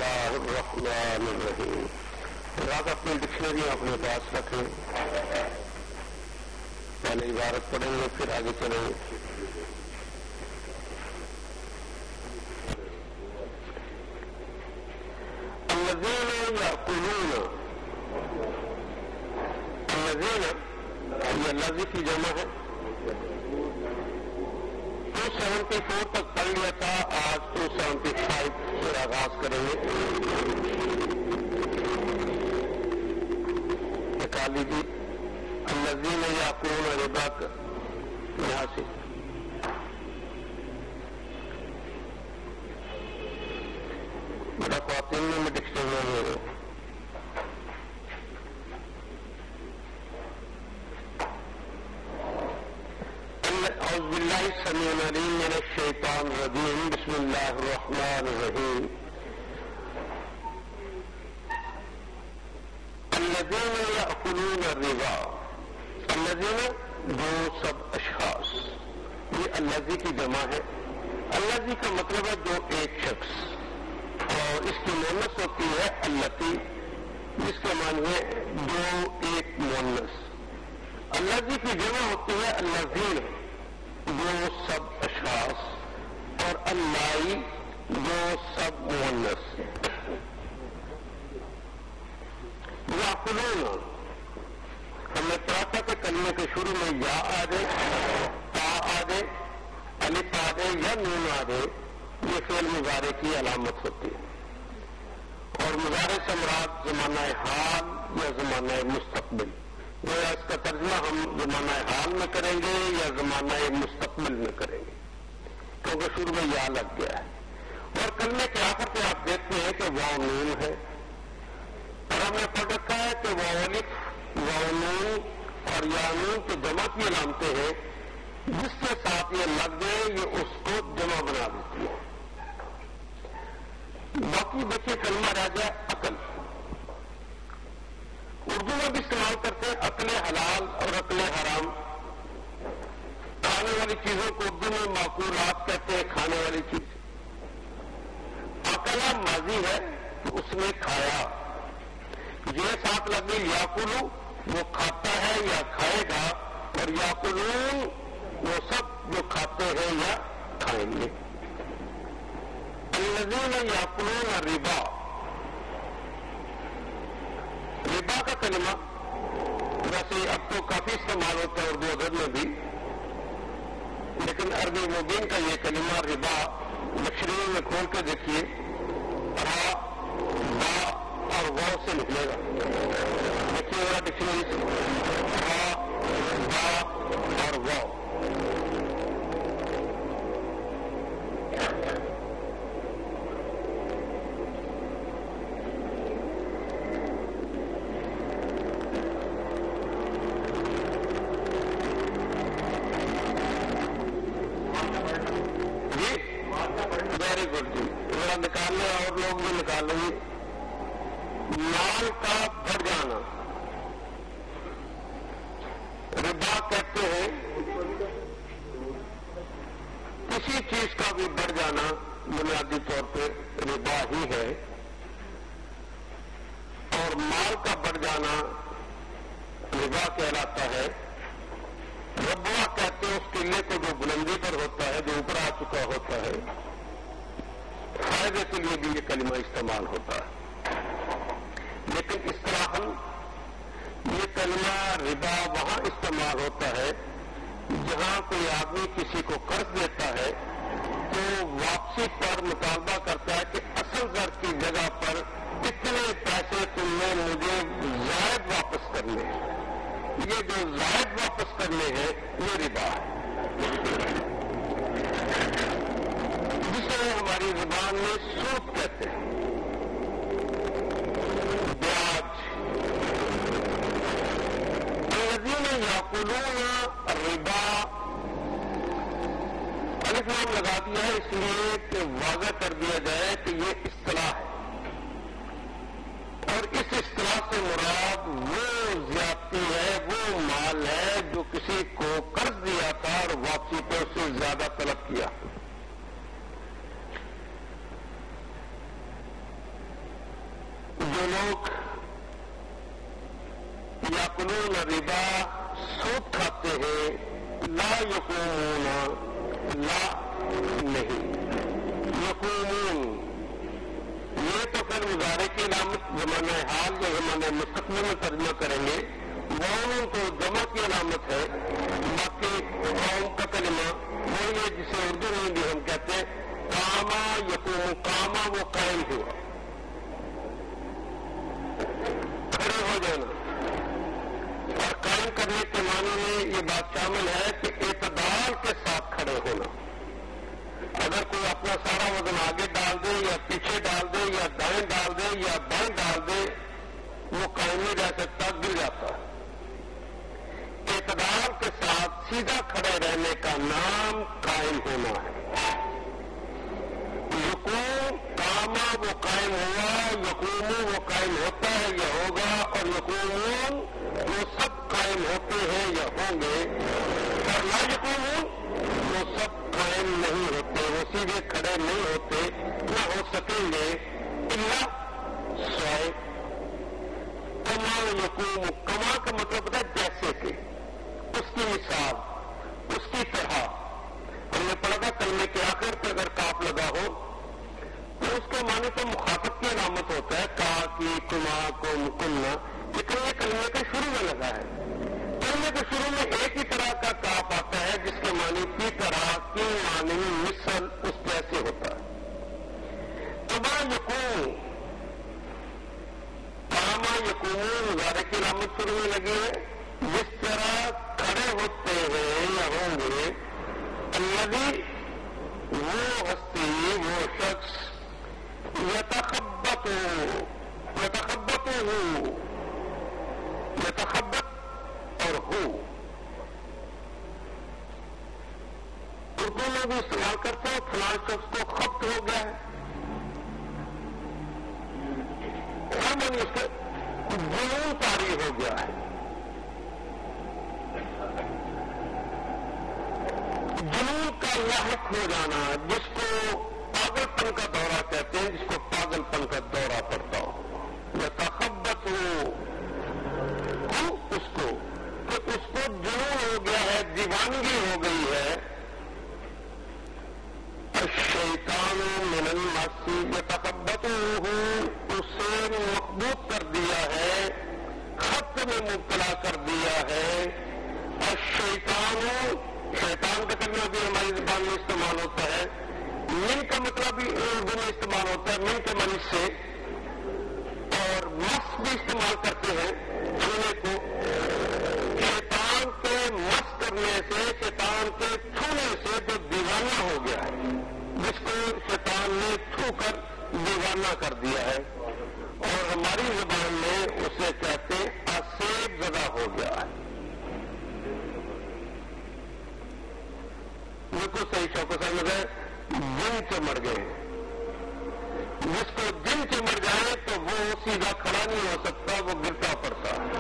اللہ الرحمن الرحیم. آپ اپنی ڈکشنری اپنے پاس رکھیں. پہلے عبارت پڑھیں گے پھر آگے چلیں گے. الذین یأکلون، الذین یہ لفظ کی جمع ہے. 274 تک پڑھ لیا تھا، آج 275 سے آغاز کریں گے. نکال لیجیے الذین یأکلون الربا یہاں سے. میرا خواتین میں ڈکشنری میں اعوذ باللہ السمیع العلیم من الشیطان الرجیم. بسم اللہ الرحمن الرحیم. الذین یأکلون الربا، الذین وہ سب اشخاص، یہ الذی کی جمع ہے. الذی کا مطلب ہے جو ایک شخص، اور اس کی مؤنث ہوتی ہے اللتی، جس کے معنی ہے جو ایک مؤنث. الذی کی جمع ہوتی ہے الذین، وہ سب اشخاص، اور اللائی وہ سب مؤنث. یأکلون ہم نے پڑھا تھا کہ کلمے کے شروع میں یا آ جائے، تا آ جائے، الف آ جائے یا نون آ جائے، یہ فعل مضارع کی علامت ہوتی ہے. اور مضارع سے مراد زمانہ حال یا زمانہ مستقبل. گویا اس کا ترجمہ ہم زمانہ حال میں کریں گے یا زمانہ مستقبل میں کریں گے، کیونکہ شروع میں یا لگ گیا ہے. اور کلمے کے آخر پہ آپ دیکھتے ہیں کہ واو نون ہے، اور ہم نے پڑھ رکھا ہے کہ واو الف، واو نون اور یا نون تو جمع کی علامتیں ہیں، جس کے ساتھ یہ لگ گئے یہ اس کو جمع بنا دیتی ہے. باقی بچے کلمہ رہ جائے عقل. اردو میں بھی استعمال کرتے ہیں عقل حلال اور عقل حرام. کھانے والی چیزوں کو اردو میں معقولات کہتے ہیں، کھانے والی چیز. عقلہ ماضی ہے کہ اس نے کھایا. یہ ساتھ لگے یاکلو، وہ کھاتا ہے یا کھائے گا، اور یاکلون وہ سب جو کھاتے ہیں یا کھائیں گے. الذین یاکلون الربا، ربا کا کلمہ ویسے اب تو کافی استعمال ہوتا ہے اردو ادب میں بھی، لیکن عربی مبین کا یہ کلمہ ربا ڈکشنری میں کھول کے دیکھیے، را با اور واو سے نکلے گا. دیکھیے ذرا ڈکشنری سے، را با اور واو. نکالنے اور لوگ بھی نکالیں گے. مال کا بڑھ جانا ربا کہتے ہیں. کسی چیز کا بھی بڑھ جانا بنیادی طور پہ ربا ہی ہے، اور مال کا بڑھ جانا ربا کہلاتا ہے. ربا کہتے ہیں اس قلعے کو جو بلندی پر ہوتا ہے، جو اوپر آ چکا ہوتا ہے. فائدے کے لیے بھی یہ کلمہ استعمال ہوتا ہے، لیکن اصطلاحاً یہ کلمہ ربا وہاں استعمال ہوتا ہے جہاں کوئی آدمی کسی کو قرض دیتا ہے تو واپسی پر مطالبہ کرتا ہے کہ اصل زر کی جگہ پر کتنے پیسے تم نے مجھے زائد واپس کرنے ہیں. یہ جو زائد واپس کرنے ہیں یہ ربا ہے، جسے ہماری زبان میں سود کہتے ہیں، بیاج. الذین یاکلون الربا، الف لام لگا دیا ہے اس لیے کہ واضح کر دیا جائے کہ یہ اصطلاح ہے، اور اس اصطلاح سے مراد وہ زیادتی ہے، وہ مال ہے جو کسی کو قرض دیا تھا اور واپسی پہ اس سے زیادہ طلب کیا. یاکلون الربا سود کھاتے ہیں لا یقومون لا نہیں یقومون یہ تو پھر مضارع کی علامت زمانہ حال یا زمانہ مستقبل میں ترجمہ کریں گے وہاں تو جمع کی علامت ہے باقی قوم کا کلمہ وہی ہے جسے اردو میں بھی ہم کہتے ہیں کاما یقوم کاما وہ قائم ہوا کھڑے ہو جانا اور قائم کرنے کے معنی میں یہ بات شامل ہے کہ اعتدال کے ساتھ کھڑے ہونا اگر کوئی اپنا سارا وزن آگے ڈال دے یا پیچھے ڈال دے یا دائیں ڈال دے یا بائیں ڈال دے وہ قائم نہیں رہ سکتا گر جاتا ہے اعتدال کے ساتھ سیدھا کھڑے رہنے کا نام قائم ہونا ہے یقوم کاما وہ قائم ہوا یقوم وہ قائم ہوتا ہے یا ہوگا اور یقومون وہ سب قائم ہوتے ہیں یا ہوں گے اور لا یقومون وہ سب قائم نہیں ہوتے وہ سیدھے کھڑے نہیں ہوتے نہ ہو سکیں گے الا سوائے کما یقوم کما کا مطلب ہوتا ہے جیسے کہ اس کی مثال اس کی طرح ہم نے پڑھا تھا کلمے کے آخر پہ اگر کاف لگا ہو تو اس کے معنی تو مخاطب کی علامت ہوتا ہے کا کی کما کم کننا لیکن یہ کلمے کے شروع میں لگا ہے کلمے کے شروع میں ایک ہی طرح کا کاف آتا ہے جس کے معنی کی طرح کی معنی مثل اس جیسے ہوتا ہے کما یقوم کاما یقوم مضارع کی علامت شروع میں لگی ہے جس طرح کھڑے ہوتے ہیں یا ہوں گے الذی وہ ہستی وہ شخص یتخبط اور ہو اردو میں بھی استعمال کرتے ہیں فلاں شخص کو خبط ہو گیا ہے معنی اس کا جنون طاری ہو گیا ہے جنون کا لاحق ہو جانا جس کو پاگل پن کا دورہ کہتے ہیں جس کو پاگل پن کا دورہ پڑتا ہو یا تخبت ہو اس کو کہ اس کو جنون ہو گیا ہے دیوانگی ہو گئی ہے الشیطان من المس یتخبط اسے مقبوض کر دیا ہے خط میں مبتلا کر دیا ہے الشیطان شیطان کا کلمہ بھی ہماری زبان میں استعمال ہوتا ہے من کا مطلب بھی اردو میں استعمال ہوتا ہے من کے معنی سے اور مس بھی استعمال کرتے ہیں چھونے کو شیطان کے مس کرنے سے شیطان کے چھونے سے جو دیوانہ ہو گیا ہے جس کو شیطان نے چھو کر دیوانہ کر دیا ہے اور ہماری زبان میں اسے کہتے ہیں آسیب زدہ ہو گیا ہے بالکل صحیح شوق سمجھ ہے جن چمڑ گئے جس کو جن چمڑ جائے تو وہ سیدھا کھڑا نہیں ہو سکتا وہ گرتا پڑتا ہے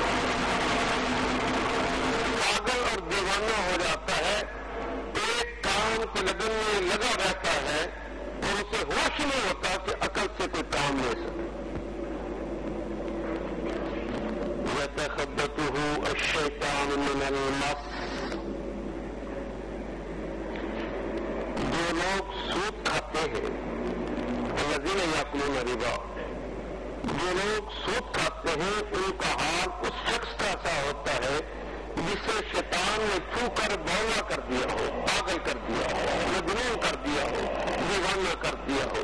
پاگل اور دیوانہ ہو جاتا ہے ایک کام کے لگن میں لگا رہتا ہے اور اسے ہوش نہیں ہوتا کہ عقل سے کوئی کام لے سکے یتخبطہ الشیطان من المس جو لوگ سود کھاتے ہیں الذین یاکلون الربا جو لوگ سود کھاتے ہیں ان کا حال اس شخص کا ایسا ہوتا ہے جسے شیطان نے چھو کر بولا کر دیا ہو پاگل کر دیا ہو مجنون کر دیا ہو دیوانہ کر دیا ہو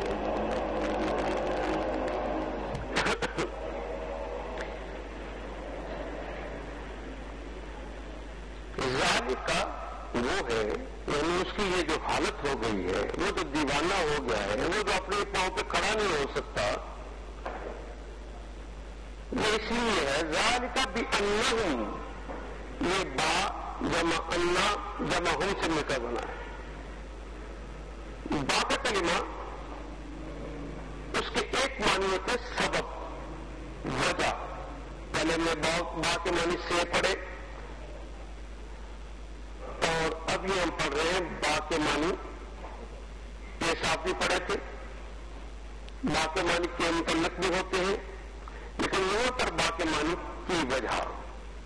ذالک کا وہ ہے یعنی اس کی یہ جو حالت ہو گئی ہے وہ جو دیوانہ ہو گیا ہے وہ جو اپنے پاؤں پہ کھڑا نہیں ہو سکتا وہ اس لیے ہے ذالک بانہم یہ با جمع انا جمع ہم سے مل کر بنا ہے با کا کلمہ اس کے ایک معنی ہوتا ہے سبب وجہ پہلے میں با کے معنی سے پڑھے اور اب یہ ہم پڑھ رہے ہیں با کے معنی یہ صاف بھی پڑھے تھے با کے معنی کے متعلق بھی ہوتے ہیں لیکن یہاں پر با کے معنی کی وجہ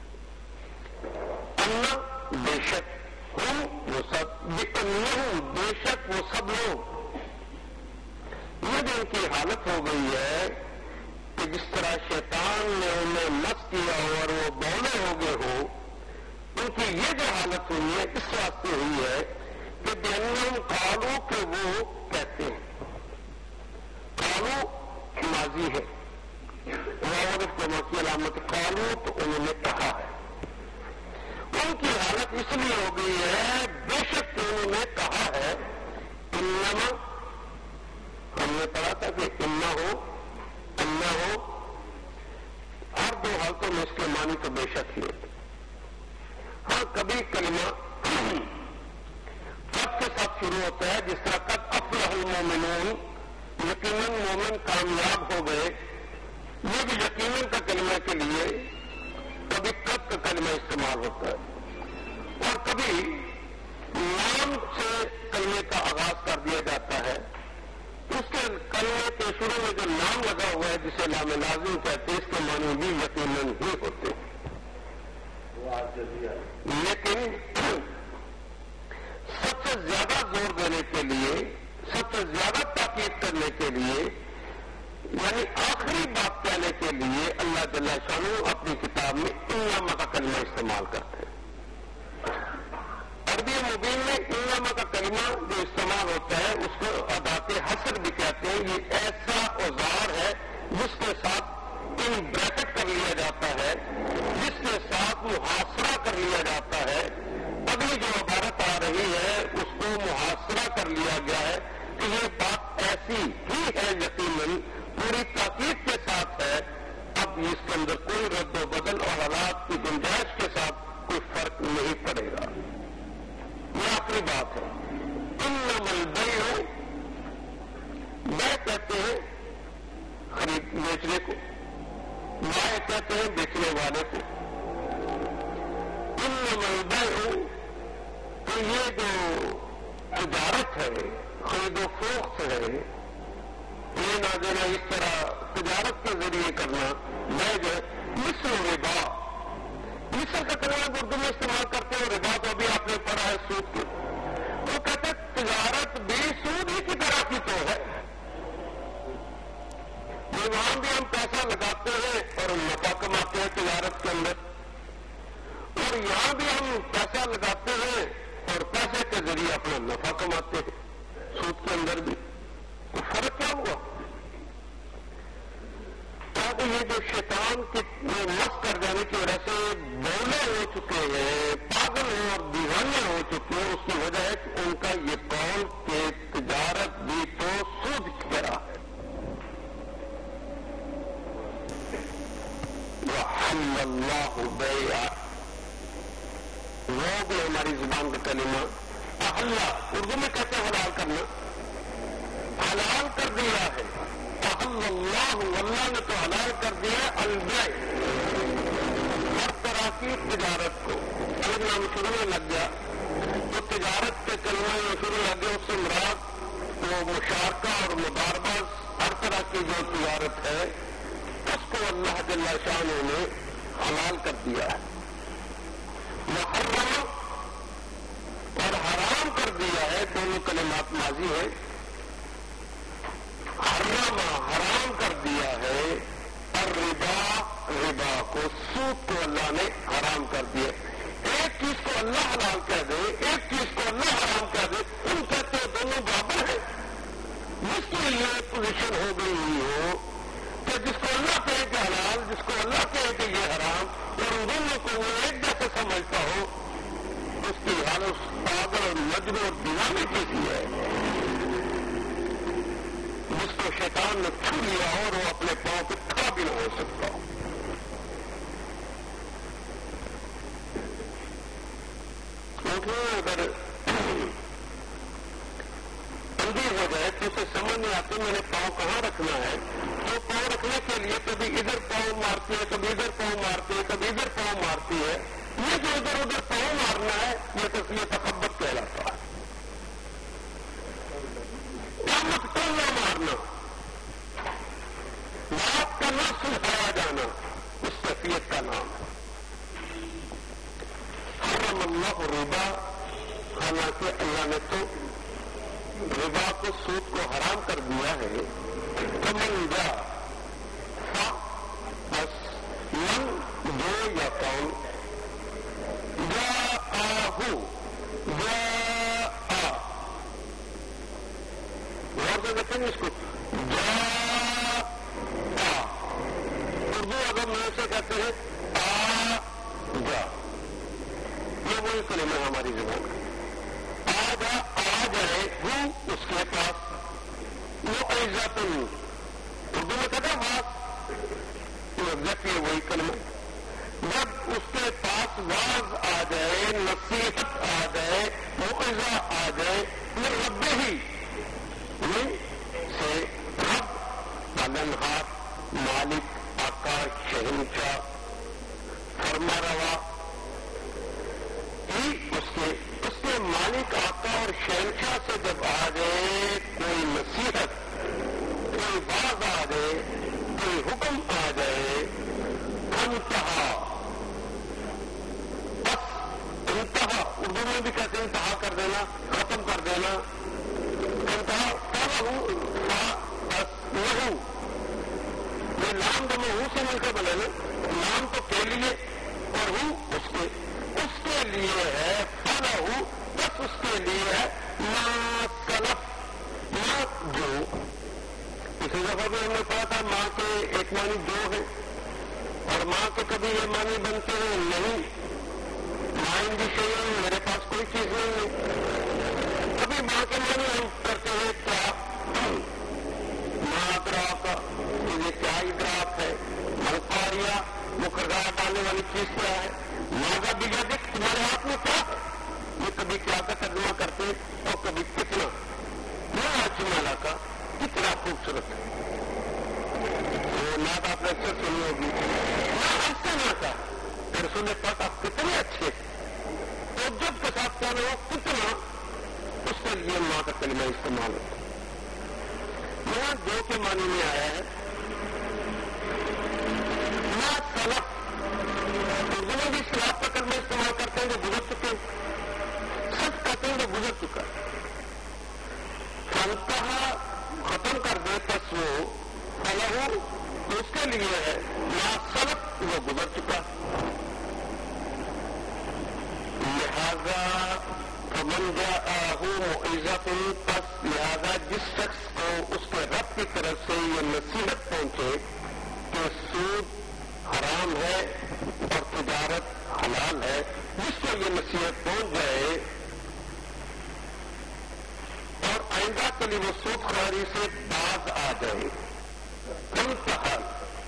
ان بے شک، ہم وہ سب، بِأَنَّهُمْ بے شک وہ سب لوگ، یہ جو ان کی حالت ہو گئی ہے کہ جس طرح شیطان نے انہیں مس کیا اور وہ بولے ہو گئے ہو، ان کی یہ جو حالت ہوئی ہے اس واسطے ہوئی ہے کہ بِأَنَّهُمْ قالوا کہ وہ کہتے ہیں، قالوا ماضی ہے، واو جمع کی علامت قالوا تو انہوں نے کہا ہے، ان کی حالت اس لیے ہو گئی ہے بے شک کہ انہوں نے کہا ہے، انما ہم نے پڑھا تھا کہ انا ہو ہر دو حالتوں میں اس کے معنی تو بے شک ہی ہوتے، ہاں کبھی کلمہ قد کے ساتھ شروع ہوتا ہے، جس طرح قد افلح المومنون، یقیناً مومن کامیاب ہو گئے، یہ بھی یقیناً کا کلمہ کے لیے کبھی قد کا کلمہ استعمال ہوتا ہے، اور کبھی نام سے کلمے کا آغاز کر دیا جاتا ہے، اس کے کلمے کے شروع میں جو نام لگا ہوا ہے جسے لام لازم کہتے ہیں، اس کے معنی بھی یقیناً ہی ہوتے ہیں، لیکن سب سے زیادہ زور دینے کے لیے، سب سے زیادہ تاکید کرنے کے لیے، یعنی آخری بات کہنے کے لیے اللہ جل شانہ اپنی کتاب میں انما کا کلمہ استعمال کرتے ہیں۔ عربی مبین میں انما کا کلمہ جو استعمال ہوتا ہے اس کو ادات حصر بھی کہتے ہیں، یہ ایسا اوزار ہے جس کے ساتھ ان بریکٹ کر لیا جاتا ہے، جس کے ساتھ محاصرہ کر لیا جاتا ہے، اگلی جو عبارت آ رہی ہے اس کو محاصرہ کر لیا گیا ہے کہ یہ بات ایسی ہی ہے، یقیناً پوری تاکید کے ساتھ ہے، اب اس کے اندر کوئی رد و بدل اور حالات کی گنجائش کے ساتھ کوئی فرق نہیں پڑے گا، یہ آخری بات ہے۔ انما البیع، بیع کہتے ہیں خرید بیچنے کو، بائع کہتے ہیں بیچنے والے کو، انما البیع تو یہ جو تجارت ہے، خرید و فروخت ہے، لینا دینا اس طرح تجارت کے ذریعے کرنا، بیع جو ہے مثل ربا، مثل کا کلمہ اردو میں استعمال کرتے ہیں، ربا تو ابھی آپ نے پڑھا ہے سود کے، وہ کہتے ہیں تجارت بھی سود ہی کی طرح کی تو ہے، وہاں بھی ہم پیسہ لگاتے ہیں اور نفع کماتے ہیں تجارت کے اندر، اور یہاں بھی ہم پیسہ لگاتے ہیں اور پیسے کے ذریعے اپنا نفع کماتے ہیں، سود کے اندر بھی تو فرق کیا ہوا؟ تاکہ یہ جو شیطان کے مس کر جانے کی وجہ سے بولے ہو چکے ہیں، پاگل اور دیوانے ہو چکے ہیں، اس کی وجہ ہے کہ ان کا یہ قول کہ تجارت بھی تو سود کی طرح ہے۔ وَحَلَّ اللَّهُ بَيْعَ، وہ بھی ہماری زبان کا کلمہ احلّہ، اردو میں کہتے ہیں حلال کرنا، حلال کر دیا ہے، احل اللہ، اللہ نے تو حلال کر دیا البیع، ہر طرح کی تجارت کو، اگر نام شروع میں لگ گیا تو تجارت کے کلمہ میں شروع لگ گیا، اس سے مراد وہ مشارکہ اور مضاربہ، ہر طرح کی جو تجارت ہے اس کو اللہ جل شانہ نے حلال کر دیا ہے، محرم اور حرام کر دیا ہے، دونوں کلمات ماضی ہیں، حرام کر دیا ہے، الربا، ربا کو، سود کو اللہ نے حرام کر دیا، ایک چیز کو اللہ حلال کہہ دے، ایک چیز کو اللہ حرام کہہ دے، تم کہتے ہو دونوں برابر ہیں، جس کی یہ پوزیشن ہو گئی ہوئی ہو کہ جس کو اللہ کہے کہ حلال، جس کو اللہ کہے کہ یہ حرام، اور ان دونوں کو وہ ایک جیسے سمجھتا ہو، اس کی حالت پاگل اور مجنون اور دیوانے کیسی ہے، جس کو شیطان نے چھو لیا اور وہ اپنے پاؤں پہ کھڑا بھی نہ ہو سکتا ہو۔ اگر اندھی ہو جائے تو اسے سمجھ نہیں آتی میں نے پاؤں کہاں رکھنا ہے، تو پاؤں رکھنے کے لیے کبھی ادھر پاؤں مارتی ہے، کبھی ادھر پاؤں مارتی ہے، کبھی ادھر پاؤں مارتی ہے، یہ جو ادھر ادھر پاؤں مارنا ہے یہ تصویر تخبط کہلاتا ہے، ٹولنا مارنا، بات کا نہ سلجھایا جانا، اس کیفیت کا نام ہے۔ الربا، حالانکہ اللہ نے تو ربا کو، سود کو حرام کر دیا ہے. فمن جا، بس من جو یا کون، جاءہ جاء، غور سے دیکھیں گے اس کو، جاء. اردو اگر میں سے کہتے ہیں آ جا، یہ وہی کلمہ ہے ہماری زبان کا. آ جا، آ جائے ہوں اس کے پاس. معزت، اردو میں کہتے ہیں بات، ایگزیکٹلی وہی کلمہ. جب اس کے پاس واز آ جائے، نصیحت آ جائے، موعظہ آ جائے، یہ رب ہی سے، رب پالنہار، مالک، آقا، شہنشاہ، فرما روا ہی اس کے مالک، آقا اور شہنشاہ سے جب آ جائے کوئی نصیحت، کوئی باز آ جائے، کوئی حکم آ جائے، انتہا، بس انتہا، اردو میں بھی کہتے ہیں انتہا کر دینا، ختم کر دینا. انتہا بس لہو، یہ لام دونوں ہوں سے مل کر بنے نا، لام تو کے لیے اور ہوں اس کے لیے ہے. فلہو، بس اس کے لیے ہے ما سلف، ما جو. اسی دفعہ بھی ہم نے کہا تھا ماں کے ایک معنی جو ہے، اور ماں کے کبھی یہ معنی بنتے ہیں نہیں، مائن بھی چاہیے، میرے پاس کوئی چیز نہیں ہے. کبھی ماں کے معنی ہم کرتے ہیں کیا، ماں ادراک، یہ کیا ادراک ہے، ملکاریا، وہ کردار ڈالنے والی چیز کیا ہے، ماں بھی دیکھ تمہارے ہاتھ میں کیا ہے. یہ کبھی کیا کا ترجمہ کرتے اور کبھی کتنا. یہ اجمالہ کا کتنا خوبصورت ہے. نعت آپ نے اکثر سنی ہوگی، ایسا نہ تھا رسول پاک آپ کتنے اچھے، اور جب کے ساتھ کہنا ہو کتنا، اس کے لیے ماں کا کلمہ استعمال ہوتا ہے. یہاں جو کے معنی میں آیا ہے ماں سلف، اردو میں بھی سلاف کا کلمہ استعمال کرتے ہیں جو گزر چکے، سچ کہتے ہیں جو گزر چکا. انتہا ختم کر دے بس وہ، فلہو اس کے لیے ہے ما سلف، وہ گزر چکا. لہذا فمن جاءہ موعظۃ، پس لہذا جس شخص کو اس کے رب کی طرف سے یہ نصیحت پہنچے کہ سود حرام ہے اور تجارت حلال ہے، جس کو یہ نصیحت پہنچ جائے اور آئندہ کے لیے وہ سود خواری سے باز آ جائے، انتہا،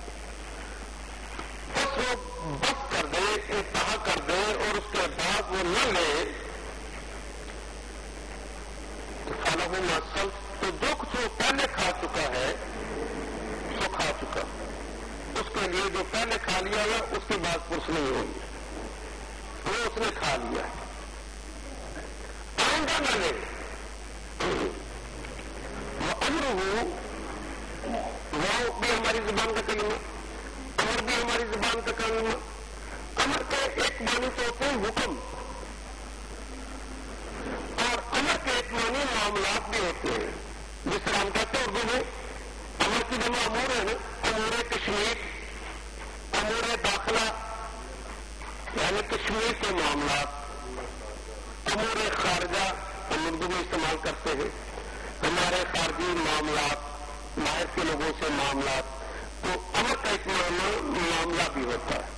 بس وہ بس کر دے، انتہا کر دے، اور اس کے بعد وہ نہ لے، فلہو ما سلف، تو جو کچھ وہ پہلے کھا چکا ہے سو کھا چکا. اس کے لیے جو پہلے کھا لیا ہے اس کی بات پرس نہیں ہوگی، وہ اس نے کھا لیا، آئندہ نہ لے. وَأَمْرُهُ، وہ بھی ہماری زبان کا کلمہ، امر بھی ہماری زبان کا کلمہ. امر کے ایک معنی تو ہوتے ہیں حکم، اور امر کے ایک معنی معاملات بھی ہوتے ہیں. جس طرح ہم کہتے ہیں اردو میں امر کی جمع امور ہے نا، امور کشمیر، امور داخلہ یعنی کشمیر کے معاملات، امور خارجہ ہم اردو میں استعمال کرتے ہیں، ہمارے خارجی معاملات، باہر کے لوگوں سے معاملات. تو امر کا ایک معاملہ بھی ہوتا ہے.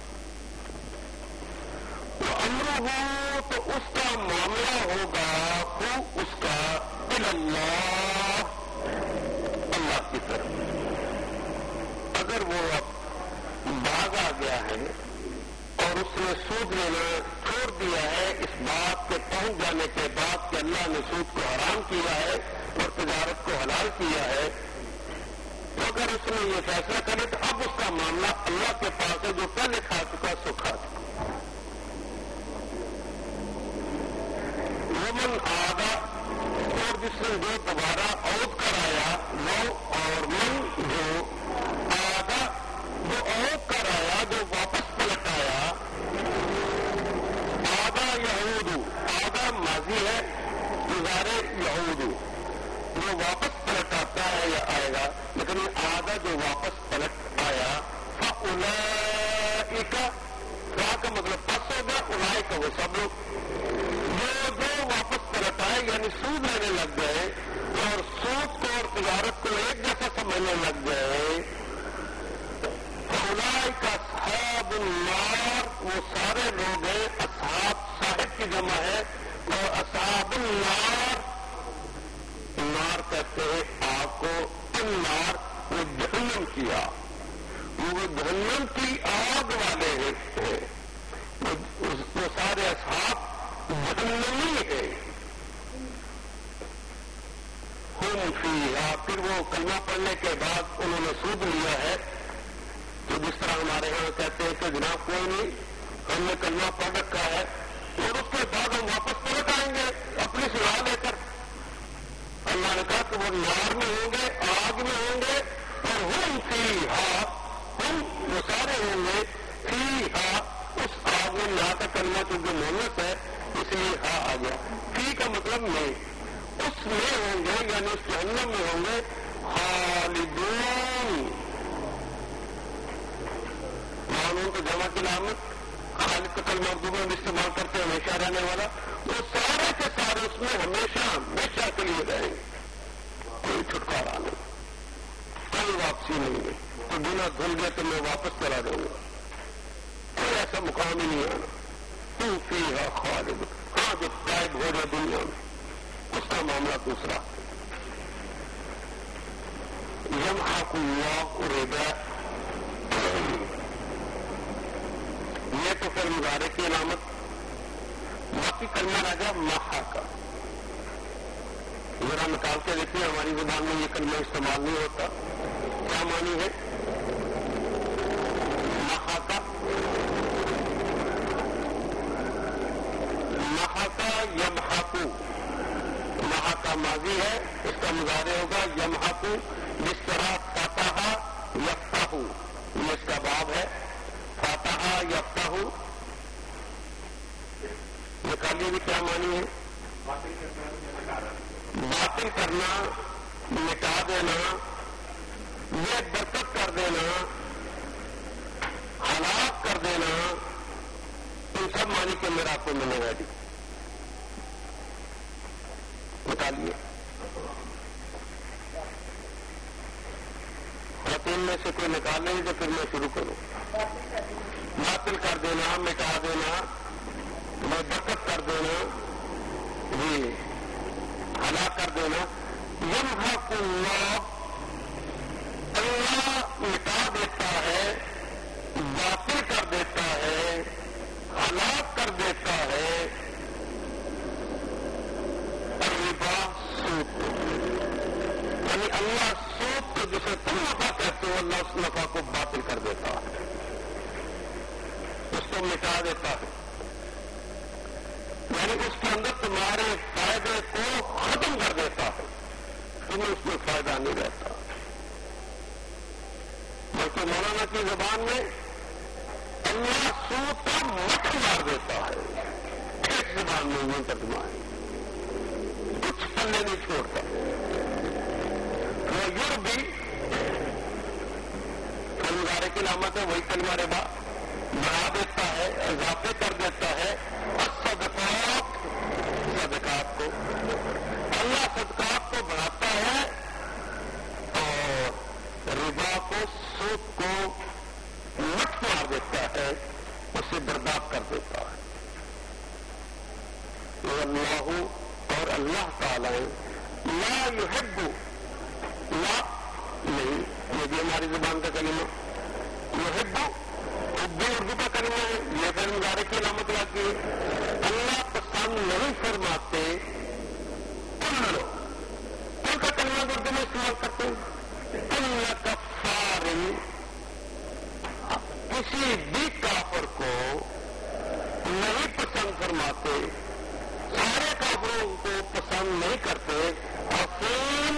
تو امر ہو تو اس کا معاملہ ہوگا تو اس کا اللہ، اللہ کی طرف. اگر وہ اب باز آ گیا ہے اور اس نے سود لینا چھوڑ دیا ہے اس بات کے پہنچ جانے کے بعد کہ اللہ نے سود کو حرام کیا ہے اور تجارت کو حلال کیا ہے، تو اگر اس نے یہ فیصلہ کرے تو اب اس کا معاملہ اللہ کے پاس ہے. جو پہلے کھا چکا سو کھا چکا. ومن آدھا، اور جس نے جو دوبارہ عود کرایا، وہ اور من جو آدھا، جو عود کرایا، جو واپس پلٹ آیا، آدھا یہود وہ واپس پلٹ آتا ہے یا آئے گا، لیکن یہ آدھا جو واپس پلٹ آیا فَأُولَئِكَ، فا کا مطلب پس ہو گیا، اولئک وہ سب لوگ جو واپس پلٹ آئے یعنی سود لینے لگ گئے اور سود کو اور تجارت کو ایک جیسا سمجھنے لگ گئے، فَأُولَئِكَ أَصْحَابُ النَّارِ، وہ سارے لوگ ہیں، اصحاب صاحب کی جمع ہے، اور اصحاب النار، نار کہتے ہیں آگ کو، النار وہ جہنم کی آگ، وہ جہنم کی آگ والے ہیں، وہ سارے اصحاب جہنمی ہیں، ہم فیہا، پھر وہ کلمہ پڑھنے کے بعد انہوں نے سود لیا ہے، تو جس طرح ہمارے یہاں کہتے ہیں کہ جناب کوئی نہیں، ہم نے کلمہ پڑھ رکھا ہے اور اس کے بعد ہم واپس پلٹ آئیں گے اپنی سزا لے کر، اللہ نے کہا کہ وہ نار میں ہوں گے، آگ میں ہوں گے، اور ہم فیہا، ہم وہ سارے ہوں گے فیہا، اس آگ میں، یہاں کا کلمہ چونکہ مونس ہے اس لیے ہا آ گیا، فی کا مطلب میں، اس میں ہوں گے یعنی اس جہنم میں ہوں گے، خالدون، قانون کو جمع کی علامت، خالد کا کلمہ اردو میں استعمال کرتے ہیں ہمیشہ رہنے والا، وہ سارے کے سارے اس میں ہمیشہ ہمیشہ کے لیے رہیں گے، کوئی چھٹکارا نہیں، کوئی واپسی نہیں ہے، تو بنا دھل گیا تو میں واپس چلا جاؤں گا، کوئی ایسا مقام ہی نہیں آنا، تم فیہا خالد، ہاں جو قائد ہو جائے دنیا میں اس کا معاملہ دوسرا، یمحق اللہ الربا، یہ تو پھر مظاہرے کی علامت، باقی کلمہ رہ گیا محا کا، ذرا نکال کے دیکھیے ہماری زبان میں یہ کلمہ استعمال نہیں ہوتا، کیا معنی ہے محا کا؟ محا کا یمحقو، محا کا ماضی ہے، اس کا مظاہرے ہوگا یمحقو، جس طرح فتح یفتح، یہ اس کا باب ہے، فتح یفتح، نکالیے بھی کیا معنی ہے؟ باطل کرنا، مٹا دینا، یہ برکت کر دینا، ہلاک کر دینا، ان سب معنی کے میرا آپ کو ملے گا جی، نکالیے، تین میں سے کوئی نکال لیں تو پھر میں شروع کروں، باطل کر دینا، مٹا دینا، میں برکت کر دینا، جی ہلاک کر دینا، یمحق اللہ، اللہ مٹا دیتا ہے، باطل کر دیتا ہے، ہلاک کر دیتا ہے، الربا، سود، یعنی اللہ سود کو جسے تم نفع کہتے ہو، اللہ اس نفع کو باطل کر دیتا ہے، اس کو مٹا دیتا ہے، یعنی اس کے اندر تمہارے فائدے کو ختم کر دیتا ہے، تمہیں اس میں فائدہ نہیں رہتا، بلکہ مولانا کی زبان میں اللہ سود کا مٹ مار دیتا ہے، ایک زبان میں یہ ترجمہ ہے، کچھ پلے نہیں چھوڑتا، وہ یور بھی مظاہرے کی علامت ہے، وہی کلمہ ربا، بڑھا دیتا ہے، اضافے کر دیتا ہے، صدقات کو، اللہ صدقات کو بڑھاتا ہے اور ربا کو، سود کو مٹ مار دیتا ہے، اسے برباد کر دیتا ہے، اللہ اور اللہ تعالی لا یحب، لا نہیں، یہ بھی ہماری زبان کا کلمہ، یحب بھی اردو کا کلمہ ہے، یہ پھر مظاہرے کی علامت لگتی ہے، اللہ پسند نہیں فرماتے، کل کا کلمہ اردو میں استعمال کرتے ہیں، کل کفار، کسی بھی کافر کو نہیں پسند فرماتے، سارے کافروں کو پسند نہیں کرتے، حسین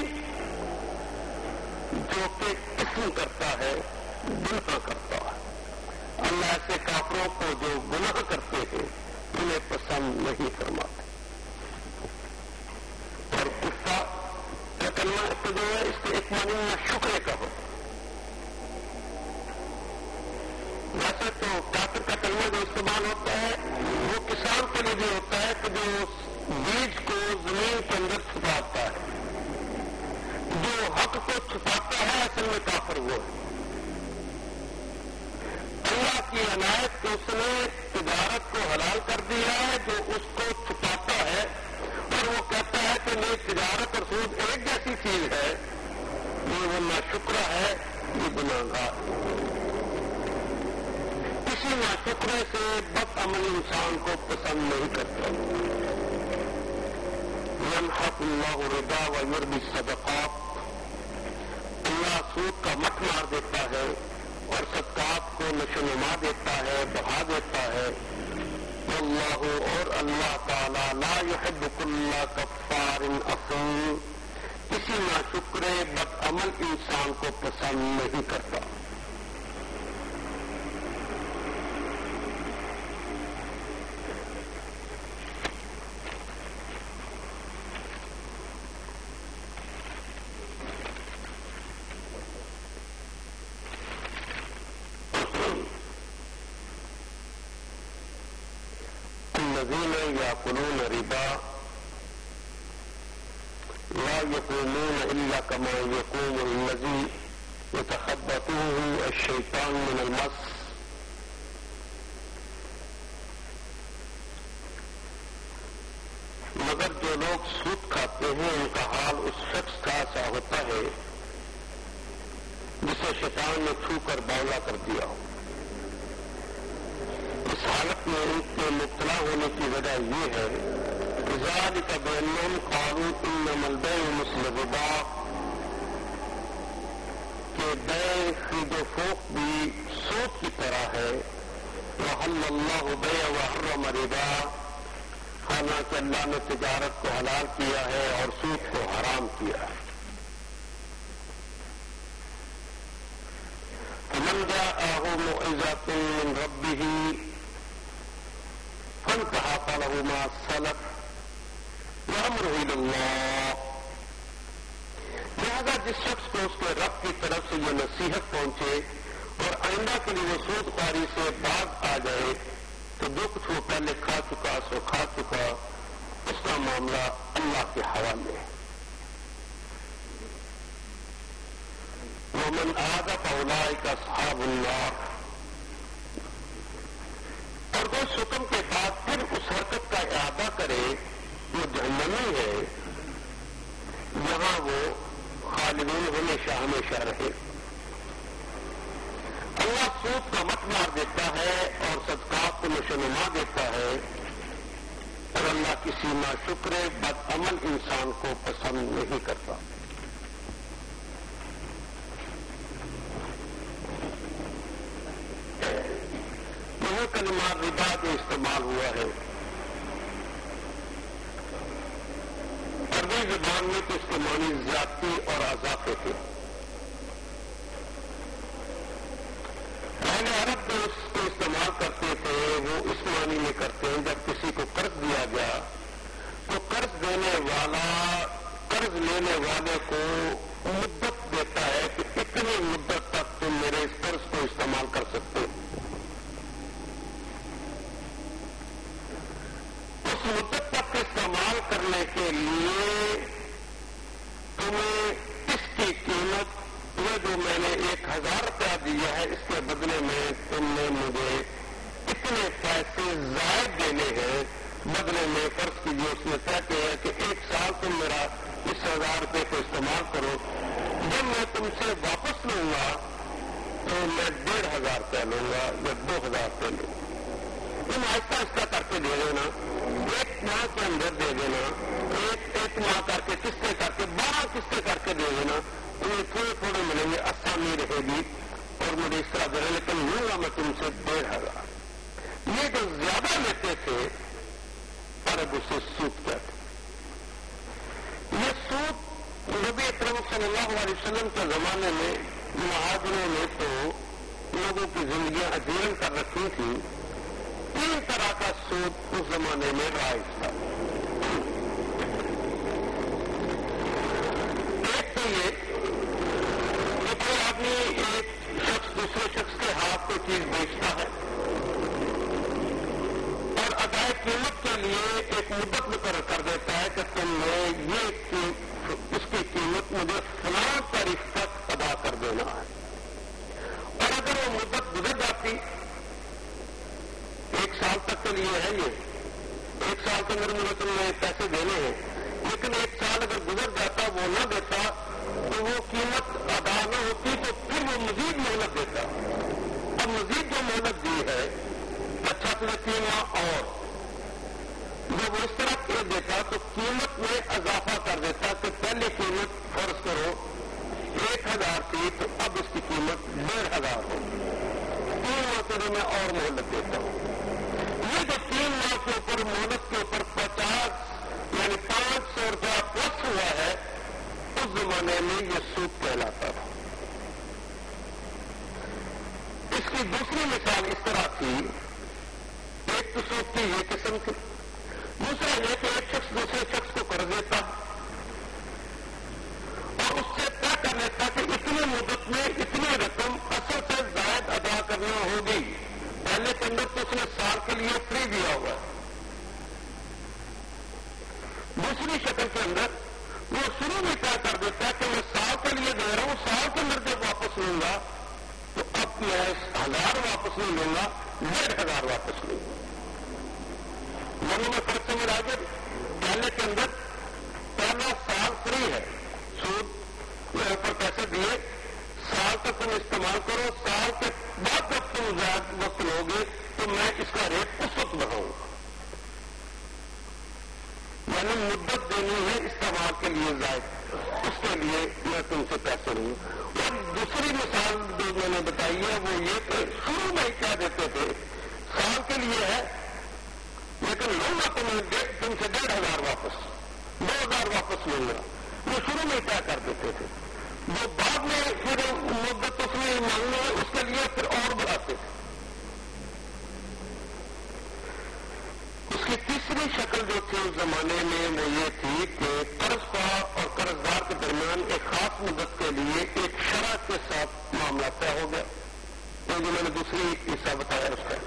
جو کہ اسم کرتا ہے، گناہ کرتا ہے، اللہ ایسے کافروں کو جو گناہ کرتے ہیں انہیں پسند نہیں فرماتے، اور کفار کلمہ جو ہے اس کے ایک معنی نہ شکرے کا ہو. ویسے تو کافر کا کلمہ جو استعمال ہوتا ہے وہ کسان کے لیے بھی ہوتا ہے کہ جو بیج کو زمین کے اندر چھپاتا ہے. جو حق کو چھپاتا ہے اصل میں کافر وہ ہے. اللہ کی عنایت کو اس نے تجارت کو حلال کر دیا ہے جو اس کو چھپاتا ہے اور وہ کہتا ہے کہ میری تجارت اور سود ایک جیسی چیز ہے. یہ وہ ناشکرا ہے, یہ گناہگار. کسی ناشکرے سے بد عمل انسان کو پسند نہیں کرتا. یمحق اللہ الربا ویربی الصدقات. اللہ سود کا مٹ مار دیتا ہے اور صدقات کو نشوونما دیتا ہے, بڑھا دیتا ہے. واللہ اور اللہ تعالی لا یحب کل کفار اثیم. کسی ناشکرے بد عمل انسان کو پسند نہیں کرتا. الذين يأكلون الربا لا يقومون إلا كما يقوم الذي يتخبطه الشيطان من المس. مگر جو لوگ سود کھاتے ہیں ان کا حال اس شخص کا ایسا ہوتا ہے جسے شیطان نے چھو کر باولا کر دیا ہو. اس حالت میں ان کے مبتلا ہونے کی وجہ یہ ہے کہ ذالک بأنہم قالوا انما البیع مثل الربا, کہ بیع خرید و فروخت بھی سود کی طرح ہے. وحل اللہ البیع وحرم الربا, حالانکہ اللہ نے تجارت کو حلال کیا ہے اور سود کو حرام کیا ہے. فمن جاءه موعظة من ربه فانتهى فله ما سلف وامره الى اللہ. لہذا جس شخص کو اس کے رب کی طرف سے یہ نصیحت پہنچے اور آئندہ کے لیے وہ سود خواری سے باز آ جائے تو جو کچھ وہ پہلے کھا چکا سو کھا چکا, اس کا معاملہ اللہ کے حوالے ہے. ومن عاد فاولئک اصحاب النار. اور جو اس حکم کے بعد پھر اس حرکت کا اعادہ کرے وہ جہنمی ہے, یہاں وہ خالدون ہمیشہ ہمیشہ رہے. اللہ سود کا مٹ مار دیتا ہے اور صدقات کو نشوونما دیتا ہے, اور اللہ کسی ناشکرے بد عمل انسان کو پسند نہیں کرتا. یہ کلمہ ربا جو استعمال ہوا ہے عربی زبان میں تو اس کے معنی زیادتی اور اضافے تھے. اہل عرب جو اس کو استعمال کرتے تھے وہ اس معنی میں کرتے ہیں جب کسی کو قرض دیا گیا تو قرض دینے والا قرض لینے والے کو مدت دیتا ہے کہ اتنی مدت تک تم میرے اس قرض کو استعمال کر سکتے ہو. اس مدت تک استعمال کرنے کے لیے تمہیں اس کی قیمت یہ جو میں نے 1000 روپیہ دیا ہے اس کے بدلے میں تم نے مجھے اتنے پیسے زائد دینے ہیں. بدلے میں فرض کیجیے اس نے طے کیا ہے کہ 1 سال تم میرا اس 1000 روپے کو استعمال کرو, جب میں تم سے واپس لوں گا تو میں 1500 روپیہ لوں گا یا 2000 روپے لوں گا. تم آہستہ آہستہ کر کے دے دینا, 1 ماہ کے اندر دے دینا, ایک ماہ کر کے قسطیں کر کے 12 قسطیں کر کے دے دینا. تمہیں تھوڑے تھوڑے ملیں گے, آسانی رہے گی اور مجھے اس طرح دینا, لیکن لوں گا میں تم سے 1500. یہ جو زیادہ لیتے تھے عرب اسے سود کہتے. یہ سود نبی اکرم صلی اللہ علیہ وسلم کے زمانے میں مہاجروں نے تو لوگوں کی زندگیاں اجیرن کر رکھی تھی. 3 طرح کا سود اس زمانے میں رائج تھا. قیمت مجھے فلاں تاریخ تک ادا کر دینا ہے. اور اگر وہ مدت گزر جاتی، 1 سال تک کے لیے ہے یہ، 1 سال کے اندر مجھے تم نے پیسے دینے ہیں، لیکن 1 سال اگر گزر جاتا وہ نہ دیتا تو وہ قیمت ادا نہ ہوتی، تو پھر وہ مزید مہلت دیتا. اب مزید جو مہلت دی ہے، اچھا تمہیں 3 ماہ اور، جب وہ اس طرح کر دیتا تو قیمت میں اضافہ کر دیتا کہ پہلے قیمت فرض کرو 1000 تھی تو اب اس کی قیمت 1500 ہو. 3 ماہ کے لیے میں اور مہلت دیتا ہوں. یہ جو 3 ماہ کے اوپر مہلت کے اوپر 50 یعنی 500 روپیہ پلس ہوا ہے، اس زمانے میں یہ سود کہلاتا تھا. اس کی دوسری مثال اس طرح تھی، ایک تو سود کی یہ قسم تھی، دوسرا یہ کہ ایک شخص دوسرے شخص کو قرض دیتا اور اس سے طے کر لیتا کہ اتنی مدت میں اتنی رقم اصل سے زائد ادا کرنا ہوگی. پہلے کے اندر تو اس نے سال کے لیے فری دیا ہوا ہے. دوسری شکل کے اندر وہ شروع میں طے کر دیتا ہے کہ میں سال کے لیے دے رہا ہوں، سال کے اندر جب واپس لوں گا تو اب میں 1000 واپس نہیں لوں گا، 1500 واپس لوں گا. دونوں میں فرق سمجھ آ گیا. پہلے کے اندر پہلا سال فری ہے، سود میں اوپر پیسے دیے، سال تک تم استعمال کرو، سال کے بعد جب تم زیادہ وقت لوگے تو میں اس کا ریٹ اس وقت بڑھاؤں گا. یعنی مدت دینی ہے استعمال کے لیے زائد، اس کے لیے میں تم سے پیسے لوں. اور دوسری مثال جو میں نے بتائی ہے وہ یہ کہ شروع میں کیا دیتے تھے، سال کے لیے ہے لیکن لوں گا تم سے 1500 واپس، 2000 واپس لوں گا. وہ شروع میں طے کر دیتے تھے. جو بعد میں پھر مدت اس میں مانگنے ہے اس کے لیے پھر اور بڑھاتے تھے. اس کی تیسری شکل جو تھی اس زمانے میں وہ یہ تھی کہ قرض خواہ اور قرض دار کے درمیان ایک خاص مدت کے لیے ایک شرح کے ساتھ معاملہ طے ہو گیا. تو جو میں نے دوسری حصہ بتایا اس کا،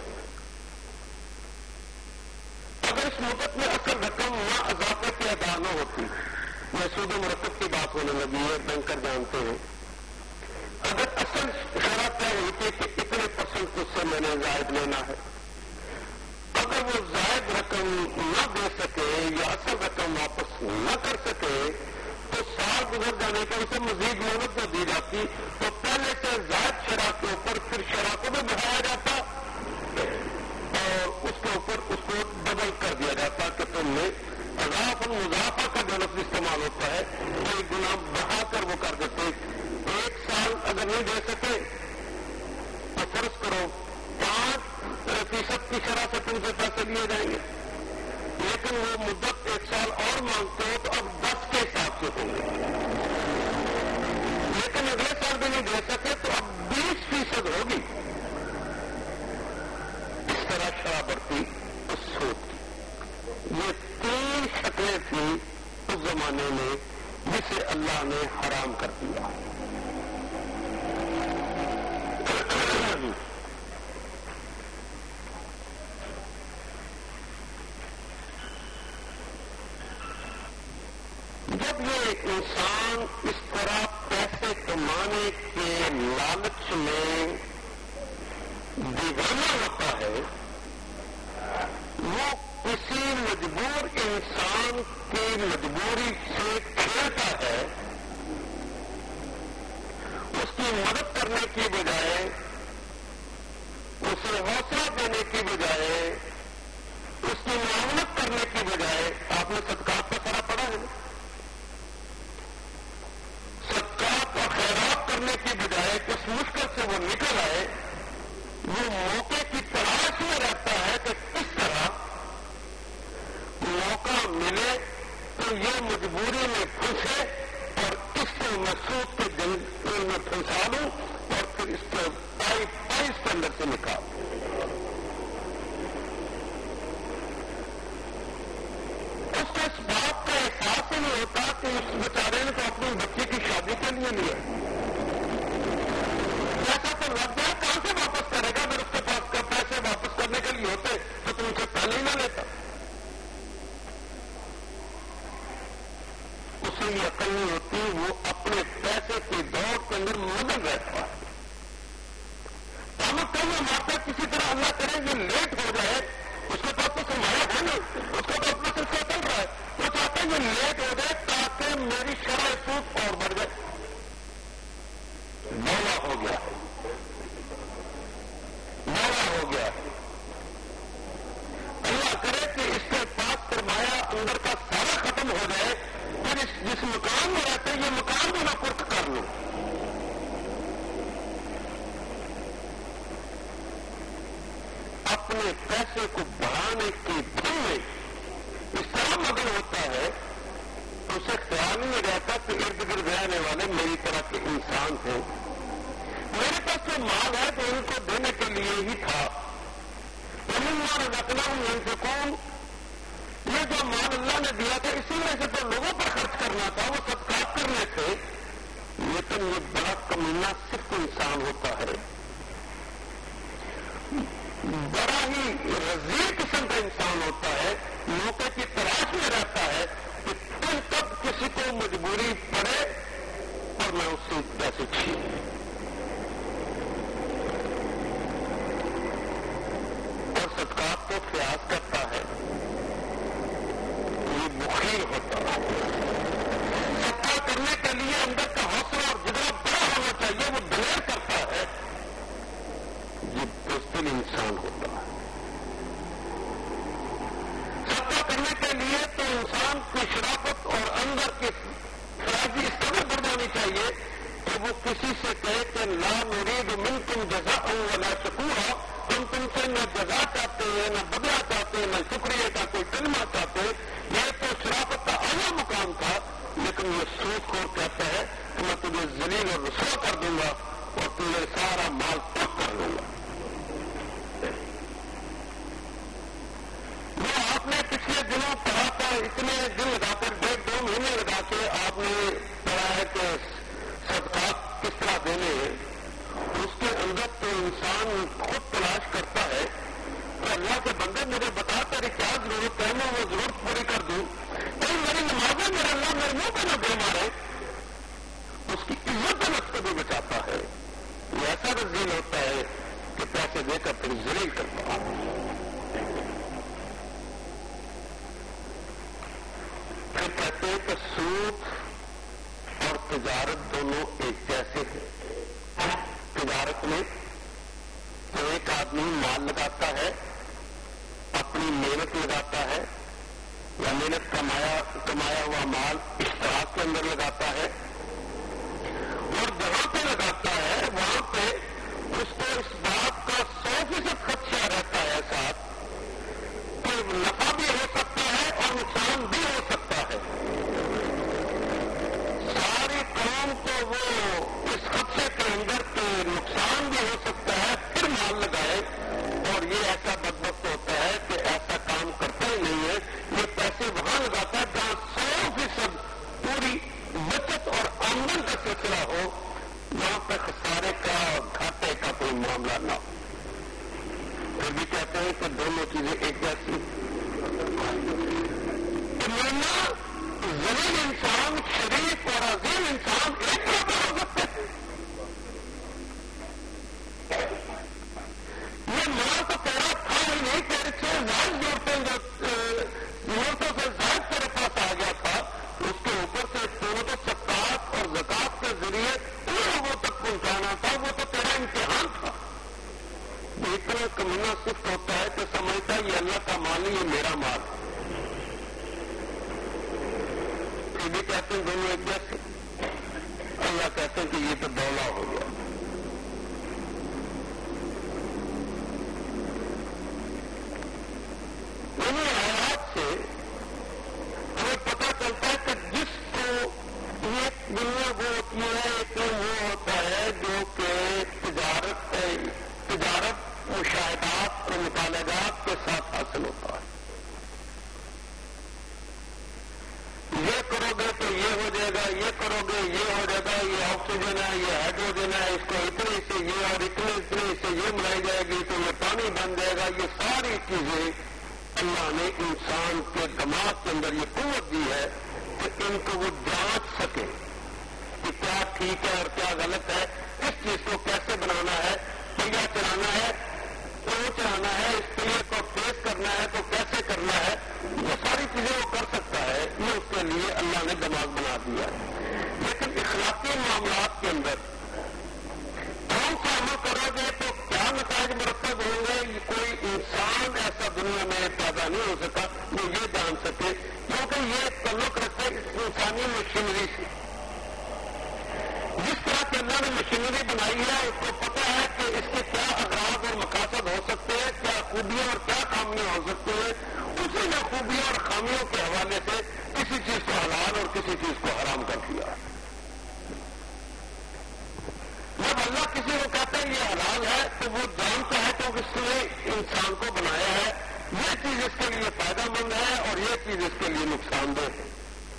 اگر اس مدت میں اصل رقم نہ اضافے کی ادا نہ ہوتی، میں سود و مرکب کی بات ہونے لگی ہے، بینکر جانتے ہیں، اگر اصل شرح طے ہوئی تھی کہ اتنے % اس سے میں نے زائد لینا ہے، اگر وہ زائد رقم نہ دے سکے یا اصل رقم واپس نہ کر سکے تو سال گزر جانے پر اسے مزید مہلت نہ دی جاتی، تو پہلے سے زائد شرح کے اوپر پھر شرح کو بھی بڑھایا جاتا اور اس کے اوپر اس کو ڈبل کر دیا جاتا کہ تم نے اضافہ مضافہ کا جو لفظ استعمال ہوتا ہے وہ گنا بڑھا کر وہ کر دیتے. 1 سال اگر نہیں دے سکے تو فرض کرو 5% کی شرح سے تم سے پیسے لیے جائیں گے، لیکن وہ مدت 1 سال اور مانگتے ہو تو اب 10 کے حساب سے ہوں گے، لیکن اگلے سال بھی نہیں دے سکے تو اب 20% ہوگی. اس طرح شرح بڑھتی اس سود کی. یہ 3 شکلیں تھیں اس زمانے میں جسے اللہ نے حرام کر دیا. جب یہ انسان اس طرح پیسے کمانے کے لالچ میں دیوانہ ہوتا ہے، وہ کسی مجبور انسان کی مجبوری سے کھیلتا ہے، اس کی مدد کرنے کی بجائے، اسے حوصلہ دینے کی بجائے، اس کی معاونت کرنے کی بجائے، آپ نے صدقات کا فرا پڑا ہے، صدقات اور خیرات کرنے کی بجائے کس مشکل سے وہ نکل آئے، وہ موقع کی تلاش میں رہتا ہے کہ کس طرح موقع ملے تو یہ مجبوری میں پھنسے اور اس کو محسوس کے جنگل میں پھنسا لوں اور پھر اس کو پائس کے اندر سے نکالوں. اس کو اس بات کا احساس ہی نہیں ہوتا کہ اس بیچارے نے تو اپنی بچی کی شادی کے لیے لیا، پیسہ تو لگ گیا، کہاں سے واپس کرے گا؟ اگر اس کے پاس پیسے واپس کرنے کے لیے ہوتے تو تم سے پہلے ہی نہ لیتا. اسے یہ عقل نہیں ہوتی، وہ اپنے پیسے کو بڑھانے کی دھن میں اس طرح مگن ہوتا ہے تو اسے خیال نہیں رہتا کہ ارد گرد رہنے والے میری طرح کے انسان ہیں. میرے پاس جو مال ہے تو ان کو دینے کے لیے ہی تھا. یہ جو مال اللہ نے دیا تھا اسی میں سے تو لوگوں پر خرچ کرنا تھا, وہ صدقات کرنے تھے. لیکن یہ بڑا کمینہ صرف انسان ہوتا ہے, بڑا ہی رزیل قسم کا انسان ہوتا ہے, موقع کی تلاش میں رہتا ہے کہ کب کسی کو مجبوری پڑے اور میں اس سے پیسے چھینوں. اور صدقات کو قیاس کرتا ہے, یہ بخیل ہوتا ہے. صدقہ کرنے کے لیے اندر کا حوصلہ اور جتنا بڑا ہونا چاہیے وہ دلیر کرتا ہے, یہ بزدل انسان ہوتا ہے. صدقہ کرنے کے لیے تو انسان کی شرافت اور اندر کی فراغی اس طرح بڑھ جانی چاہیے کہ وہ کسی سے کہے کہ لا نريد منکم جزاء ولا شکورا, ہم تم سے نہ جزا چاہتے ہیں, نہ بدلہ چاہتے ہیں, نہ شکریہ کا کوئی کلمہ چاہتے. یہ تو شرافت کا اعلیٰ مقام تھا. لیکن یہ سود خور کہتا ہے کہ میں تجھے ذلیل اور رسوا کر دوں گا اور تجھے سارا مال تک کر لوں گا. یہ آپ نے پچھلے دنوں پڑھا تھا, اتنے دن لگا کر 1.5-2 مہینے لگا کے آپ نے پڑھا ہے کہ صدقات کس طرح دینے ہیں. اس کے اندر تو انسان خود تلاش کرتا ہے کہ اللہ کے بندے مجھے بتا تیری کیا ضرورت ہے, میں وہ ضرورت پوری کر دوں. کہیں میری نمازیں میرے اللہ میرے منہ پہ نہ دے مارے. اس کی عزت نفس کو بھی بچاتا ہے. یہ ایسا رزیل ہوتا ہے کہ پیسے دے کر پھر ذلیل کرتا ہے. پھر کہتے ہیں کہ سود اور تجارت دونوں ایک جیسے ہیں. تجارت میں تو ایک آدمی مال لگاتا ہے, اپنی محنت لگاتا ہے, یا محنت کمایا ہوا مال اشتراک کے اندر لگاتا ہے, اور جہاں پہ لگاتا ہے وہاں پہ اس کو اس بات کا 100% خدشہ رہتا ہے ساتھ کہ نفع بھی ہو سکتا ہے اور نقصان بھی ہو سکتا ہے. ساری قوم کو وہ اس خدشے کے اندر کے نقصان بھی ہو سکتا ہے پھر مال لگائے, اور یہ ایسا بدبخت ہوتا ہے کہ ایسا کام کرتا ہی نہیں ہے. یہ پیسے وہاں لگاتا ہے جہاں 100% پوری بچت اور آمدن کا سلسلہ ہو, وہاں پہ خسارے کا گھاٹے کا کوئی معاملہ نہ ہو. پھر بھی کہتے ہیں کہ دونوں چیزیں ایک جیسی. ذلیل انسان, شریف اور عظیم انسان ایک طرح کا ہو سکتے ہیں. یہ مال تو تیرا تھا ہی نہیں, تیرے 6 زائد ضرورتوں سے زائد تیرے پاس آ گیا تھا. اس کے اوپر سے دونوں تو صدقات اور زکات کے ذریعے ان لوگوں تک پہنچانا تھا, وہ تو تیرا امتحان تھا. اتنا کمینہ صرف ہوتا ہے کہ سمجھتا ہے یہ اللہ کا مال نہیں, یہ میرا مال ہے. یہ بھی کہتے ہیں دونوں ایک جیسے. اللہ کہتے ہیں کہ یہ تو دولا ہو گیا. انہیں حالات سے ہمیں پتہ چلتا ہے کہ جس کو یہ دنیا وہ ہوتی ہے, ایک وہ ہوتا ہے جو کہ تجارت مشاہدات اور مطالعات کے ساتھ حاصل ہوتا ہے. یہ کرو گے تو یہ ہو جائے گا, یہ کرو گے یہ ہو جائے گا, یہ آکسیجن ہے, یہ ہائیڈروجن ہے, اس کو اتنے سے یہ اور اتنے سے یہ ملائی جائے گی تو یہ پانی بن جائے گا. یہ ساری چیزیں اللہ نے انسان کے دماغ کے اندر یہ قوت دی ہے کہ ان کو وہ جانچ سکے کہ کیا ٹھیک ہے اور کیا غلط ہے, کس چیز کو کیسے بنانا ہے, پہیا چلانا ہے, چلانا ہے, اس پہیے کو تیز کرنا ہے تو کیسے کرنا ہے. یہ ساری چیزیں وہ کر سکتا ہے. یہ اس کے لیے اللہ نے دماغ بنا دیا ہے. لیکن اخلاقی معاملات کے اندر کون سا عمل کرو گے تو کیا نتائج مرتب ہوں گے, کوئی انسان ایسا دنیا میں پیدا نہیں ہو سکا جو یہ جان سکے, کیونکہ یہ تعلق رکھتا ہے انسانی مشینری سے. جس طرح کہ اللہ نے مشینری بنائی ہے اس کو پتا ہے کہ اس کے کیا اغراض اور مقاصد ہو سکتے ہیں, کیا خوبیاں اور کیا خامیاں ہو سکتی ہیں، اسی نے خوبیاں اور خامیوں کے حوالے سے کسی چیز کو حلال اور کسی چیز کو حرام کر دیا۔ جب اللہ کسی کو کہتا ہے یہ حلال ہے تو وہ جانتا ہے کہ اس نے انسان کو بنایا ہے، یہ چیز اس کے لیے فائدہ مند ہے اور یہ چیز اس کے لیے نقصان دہ ہے۔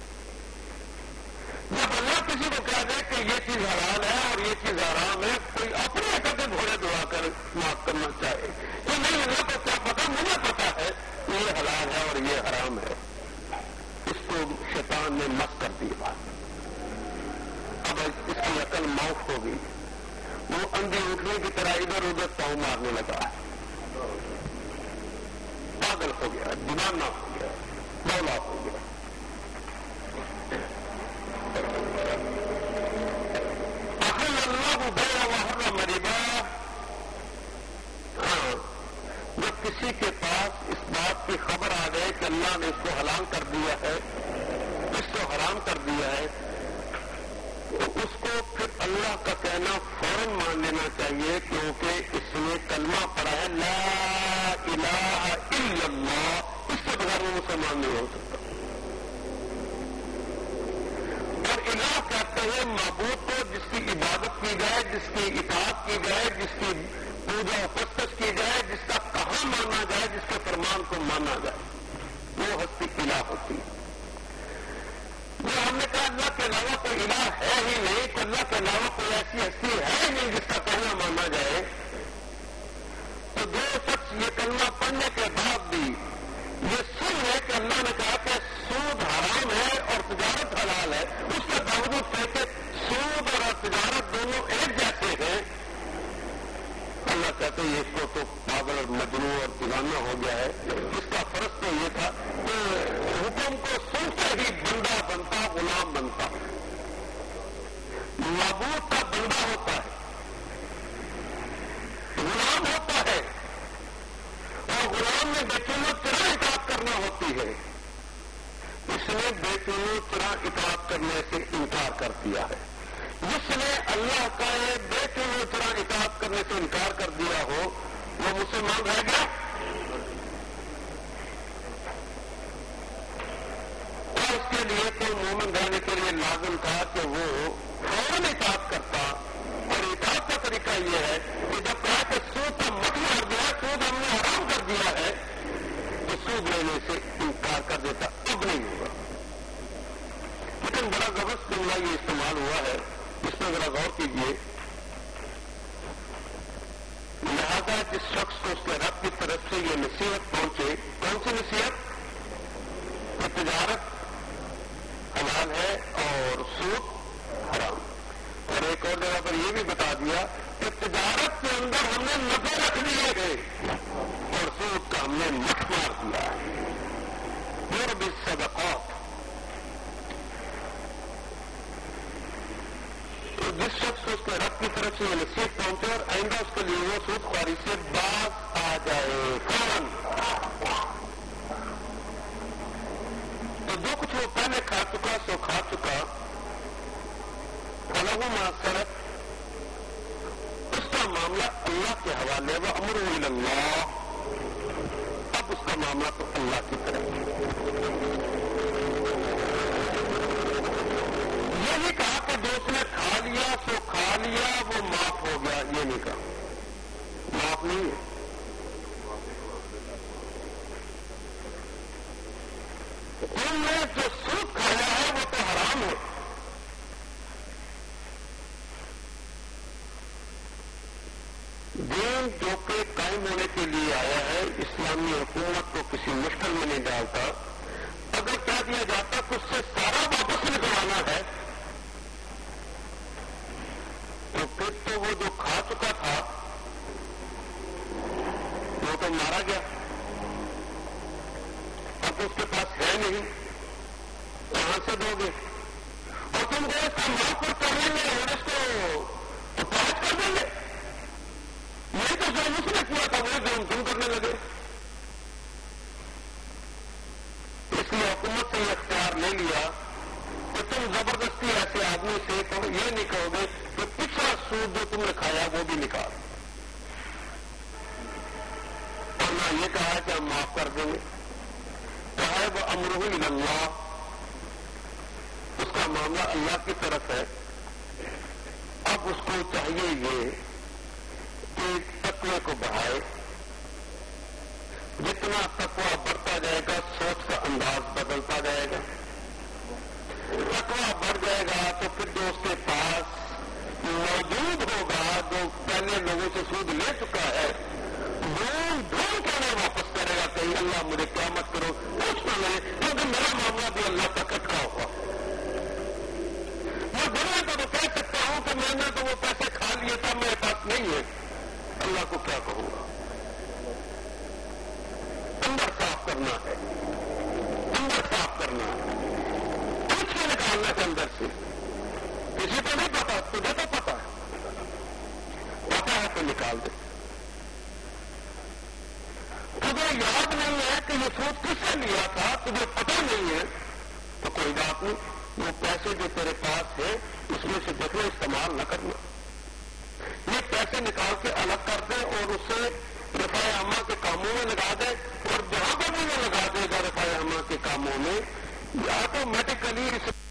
جب اللہ کسی کو کہہ دے کہ یہ چیز حلال ہے اور یہ چیز حرام ہے، کوئی اپنے عقل سے گھوڑے دعا کر معاف کرنا چاہے کہ نہیں، اللہ کو کیا پتا، مجھے پتا ہے کہ یہ حلال ہے اور یہ حرام ہے، اس کو شیطان نے مست کر دی بات۔ اب اس کی عقل معاف ہو گئی، وہ اندھی اٹھنے کی طرح ادھر ادھر پاؤں مارنے لگا، پاگل ہو گیا، دیوانہ ہو گیا، مولا ہو گیا۔ جب کسی کے پاس اس بات کی خبر آ گئے کہ اللہ نے اس کو حلال کر دیا ہے، اس کو حرام کر دیا ہے، تو اس کو پھر اللہ کا کہنا فوراً مان لینا چاہیے، کیونکہ اس نے کلمہ پڑھا ہے لا الہ الا اللہ، اس سے بغیر وہ مسلمان نہیں ہو سکتا۔ اور الہ کہتے ہیں معبود کو جس کی عبادت کی جائے، جس کی اطاعت کی جائے، جس کی پوجا و پرستش کی جائے، جس کا کہا مانا جائے، جس کے فرمان کو مانا جائے، وہ ہستی الہ ہوتی ہے۔ جو ہم نے کہا اللہ کے علاوہ کوئی الہ ہے ہی نہیں، تو اللہ کے علاوہ کوئی ایسی ہستی ہے ہی نہیں جس کا کہنا مانا جائے، تو جو شخص یہ کلمہ پڑھنے کے بعد بھی یہ سن ہے کہ اللہ نے کہا کہ سود حرام ہے اور تجارت حلال ہے، اس کے باوجود کہتے سود اور تجارت دونوں ایک جیسے ہیں، اللہ کہتے ہیں اس کو تو پاگل اور مجنون اور دیوانہ ہو گیا ہے۔ اس کا فرض تو یہ تھا کہ حکم کو سنتے ہی بندہ بنتا، غلام بنتا، معبود کا بندہ ہوتا ہے، غلام ہوتا ہے، اور غلام میں بے چینو چرا اطاعت کرنا ہوتی ہے۔ اس نے بے چینو چرا اطاعت کرنے سے انکار کر دیا ہے۔ جس نے اللہ کا بے چینو چرا اطاعت کرنے سے انکار کر دیا ہو، وہ مسلمان رہ گیا، اور اس کے لیے تو مومن رہنے کے لیے لازم تھا کہ وہ فوراً اطاعت کرتا، اور اطاعت کا طریقہ یہ ہے کہ جب کہا کہ سود کا مت مار دیا، سود ہم نے حرام کر دیا ہے، تو سود لینے سے انکار کر دیتا، اب نہیں ہوگا۔ لیکن بڑا زبردست جملہ یہ استعمال ہوا ہے، اس میں ذرا غور کیجیے۔ لہذا جس شخص کو اس کے رب کی طرف سے یہ نصیحت پہنچے، کون سی نصیحت؟ کہ تجارت حلال ہے اور سود حرام، اور ایک اور جگہ پر یہ بھی بتا دیا کہ تجارت کے اندر ہم نے نفع رکھ لیے ہیں اور سود کا ہم نے مٹ مار دیا ہے۔ قرب الصدقات، تو جس شخص کو اس کے رب کی طرف سے یہ نصیحت پہنچے اور آئندہ اس کے لیے وہ سود خواری سے باز آ جائے فوراً، تو جو کچھ وہ پہلے کھا چکا سو کھا چکا، فلہ ما سلف، اس کا معاملہ اللہ کے حوالے، وامرہ الی اللہ، اب اس کا معاملہ تو اللہ کی طرف ہے۔ یہ نہیں کہا کہ جو اس نے کھا لیا سو کھا لیا وہ معاف ہو گیا، یہ نہیں کہا، معاف نہیں ہے۔ تم نے جو سود کھایا ہے وہ تو حرام ہے، دین جو کہ قائم ہونے کے لیے آیا ہے، اسلامی حکومت کو کسی مشکل میں نہیں ڈالتا، اگر کہہ دیا جاتا کہ اس سے سارا واپس نکلوانا ہے، تو پھر تو وہ جو کھا چکا تھا وہ تو مارا گیا، اب اس کے پاس ہے نہیں، کہاں سے دو گے؟ اور تم کو اس کا معاف کر لیں گے اور اس کو پاس کر دیں گے، نہیں تو جو اس نے کیا تھا وہ جو تم کرنے لگے۔ اس لیے حکومت سے یہ اختیار لے لیا کہ تم زبردستی ایسے آدمی سے تم یہ نہیں کہو گے کہ پچھلا سود جو تم نے کھایا وہ بھی نکال، اور نہ کہ ہم معاف کر دیں گے. کہا ہے وہ امرہ الی اللہ، اس کا معاملہ اللہ کی طرف ہے. اب اس کو چاہیے یہ کہ تقوی کو بڑھائے. جتنا تقوی بڑھتا جائے گا سوچ کا انداز بدلتا جائے گا. تقوی بڑھ جائے گا تو پھر جو اس کے پاس موجود ہوگا، جو پہلے لوگوں سے سود لے چکا ہے، ڈھونڈ کر واپس کرے گا. کہیں اللہ مجھے کیا مت کرو، کچھ نہ لے، کیونکہ میرا معاملہ بھی اللہ تک اٹکا ہوگا. میں دنیا کو تو کہہ سکتا ہوں کہ میں نے تو وہ پیسے کھا لیے تھا، میرے پاس نہیں ہے. اللہ کو کیا کہوں گا؟ اندر صاف کرنا ہے، اندر صاف کرنا ہے، کچھ بھی نکالنا ہے اندر سے. کسی کو نہیں پتا، تجھے تو پتا ہے تو نکال دے. تجھے یاد نہیں ہے کہ یہ سوچ کس سے لیا تھا، تجھے پتا نہیں ہے تو کوئی بات نہیں. وہ پیسے جو تیرے پاس ہے اس میں سے دیکھنا، استعمال نہ کرنا. یہ پیسے نکال کے الگ کر دے اور اسے رفاع عامہ کے کاموں میں لگا دے، اور جہاں پر بھی وہ لگا دے گا رفاع عامہ کے کاموں میں، آٹومیٹیکلی